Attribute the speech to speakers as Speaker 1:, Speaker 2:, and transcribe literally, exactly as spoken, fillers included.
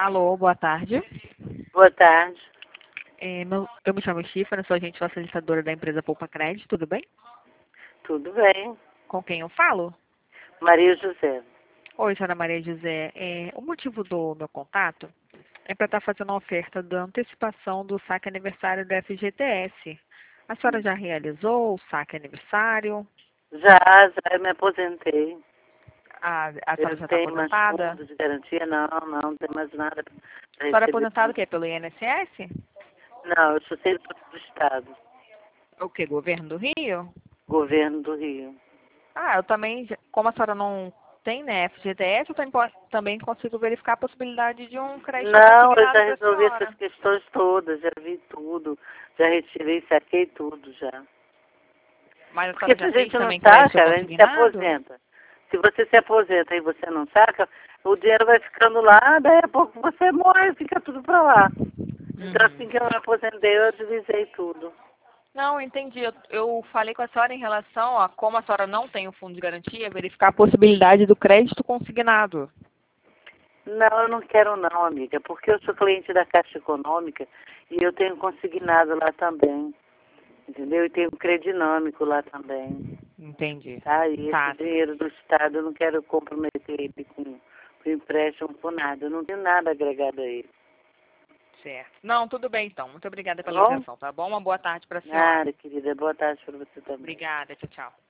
Speaker 1: Alô, boa tarde.
Speaker 2: Boa tarde.
Speaker 1: É, meu- eu me chamo Chifra, sou agente facilitadora da empresa Poupa Crédito, tudo bem?
Speaker 2: Tudo bem?
Speaker 1: Com quem eu falo?
Speaker 2: Maria José.
Speaker 1: Oi, senhora Maria José. É, o motivo do meu contato é para estar fazendo uma oferta da antecipação do saque aniversário do F G T S. A senhora já realizou o saque aniversário?
Speaker 2: Já, já eu me aposentei.
Speaker 1: A, a
Speaker 2: Eu
Speaker 1: senhora
Speaker 2: não
Speaker 1: já está
Speaker 2: tenho mais
Speaker 1: aposentada?
Speaker 2: fundo de garantia, não, não, não tenho mais nada para
Speaker 1: A senhora é
Speaker 2: receber.
Speaker 1: aposentada o quê? Pelo I N S S?
Speaker 2: Não, eu sou servidor do Estado,
Speaker 1: O quê? Governo do Rio?
Speaker 2: governo do Rio.
Speaker 1: Ah, eu também, como a senhora não tem, né, F G T S, eu também, po- também consigo verificar a possibilidade de um crédito
Speaker 2: Não, eu
Speaker 1: consignado
Speaker 2: já
Speaker 1: para a
Speaker 2: resolvi essas
Speaker 1: senhora.
Speaker 2: questões todas, já vi tudo, já retirei, saquei tudo já.
Speaker 1: Mas a
Speaker 2: Porque
Speaker 1: senhora
Speaker 2: se
Speaker 1: já
Speaker 2: a
Speaker 1: fez
Speaker 2: gente não
Speaker 1: também crédito
Speaker 2: saca, a gente se
Speaker 1: consignado?
Speaker 2: aposenta. Se você se aposenta e você não saca, o dinheiro vai ficando lá, daí a pouco você morre e fica tudo pra lá. Então,
Speaker 1: Uhum.
Speaker 2: assim que eu me aposentei, eu divisei tudo.
Speaker 1: Não, entendi. Eu, eu falei com a senhora em relação a como a senhora não tem o fundo de garantia, verificar a possibilidade do crédito consignado.
Speaker 2: Não, eu não quero não, amiga, porque eu sou cliente da Caixa Econômica e eu tenho consignado lá também, entendeu? E tenho credinâmico lá também,
Speaker 1: Entendi.
Speaker 2: tá? E esse
Speaker 1: Tá,
Speaker 2: dinheiro do Estado, eu não quero comprometer ele com, com empréstimo, com nada. Eu não tenho nada agregado a ele,
Speaker 1: certo. Não, tudo bem então. Muito obrigada
Speaker 2: tá
Speaker 1: pela
Speaker 2: bom?
Speaker 1: ligação, tá bom? Uma boa tarde para a senhora.
Speaker 2: Nada, querida. Boa tarde para você também.
Speaker 1: Obrigada, tchau, tchau.